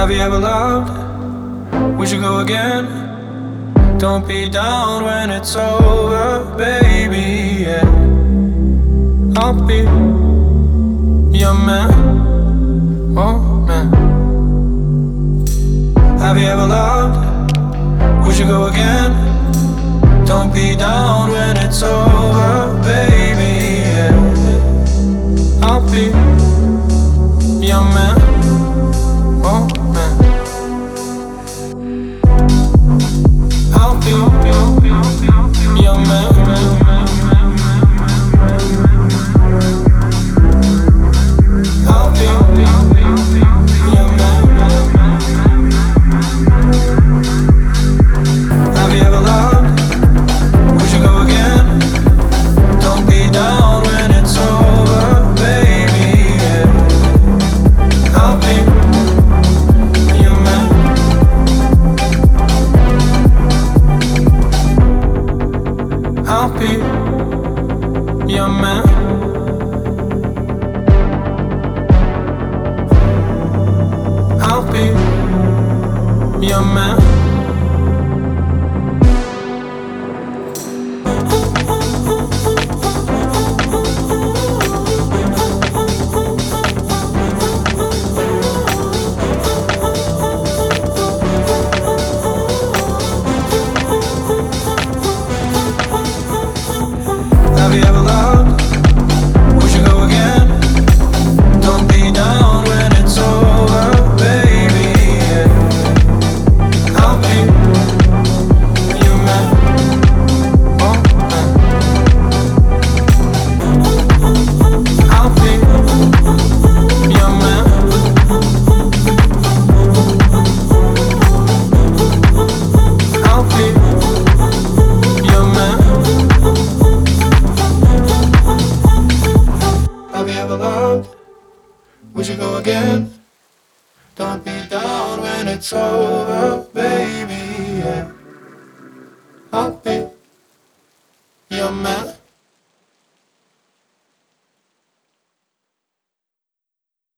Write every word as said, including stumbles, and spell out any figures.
Have you ever loved? We should go again. Don't be down when it's over, baby, yeah. I'll be your man, oh man. Have you ever loved? We should go again. Don't be down when it's over, baby, yeah. I'll be your man, oh man. I'll be your man. I'll be your man. Have you ever loved? We should go again. Don't be down when it's over, baby, yeah. I'll be your man. I'll be your man. I'll be your man. Have you ever loved? We should go again. Don't be down when it's over, baby, yeah. I'll be your man, oh man. I'll be your man. I'll be your man. Have you ever loved? We should go again. Don't be down when it's over, baby, yeah. I'll be